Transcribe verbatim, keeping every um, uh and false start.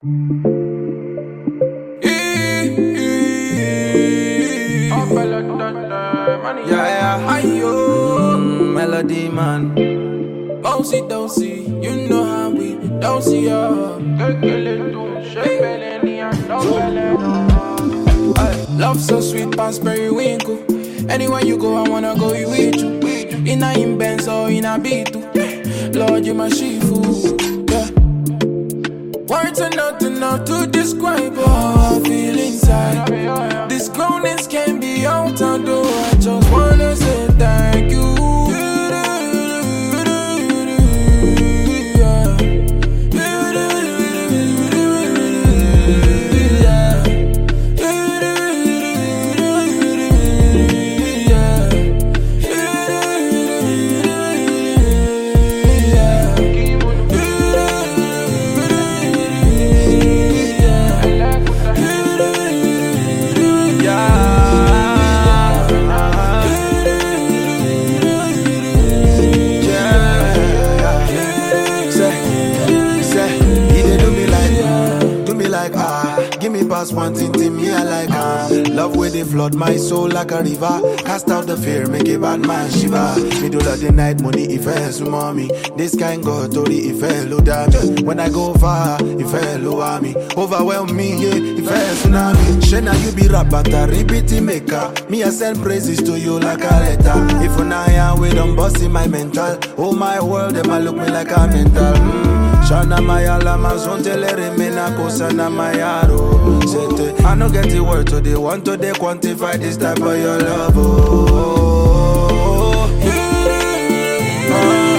Yeah, yeah, ayo, melody man. Bouncy, don't see, you know how we don't see ya. Love so sweet, past periwinkle. Anywhere you go, I wanna go with you. In a in Benz or in a beat too. Lord, you my shifu. Yeah. Words are not enough to describe how I feel inside. This groundness can be out and door. I just wanna say thank you. Pass one thing to me, I like her. Love where they flood my soul like a river. Cast out the fear, make a bad man shiver. Middle of the night, money if I so mommy. This kind go to the if I low damage. When I go far, if I low me. Overwhelm me, yeah, if I tsunami. Shena you be rap but a repeat maker. Me I send praises to you like a letter. If I am with them bust in my mental. Oh my world, them a look me like a mental. Mm. Shana maya lama zontelere mena kosa na mayaro. Sete, I no get the word to they want to they quantify this type of your love. Oh, oh, oh.